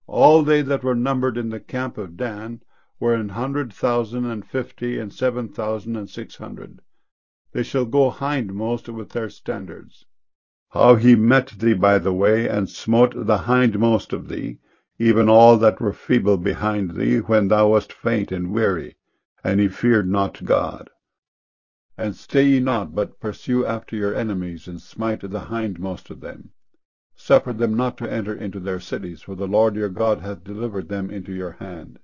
All they that were numbered in the camp of Dan were 100,050, and 7,600. They shall go hindmost with their standards. How he met thee by the way, and smote the hindmost of thee, even all that were feeble behind thee, when thou wast faint and weary, and ye feared not God. And stay ye not, but pursue after your enemies, and smite the hindmost of them. Suffer them not to enter into their cities, for the Lord your God hath delivered them into your hand.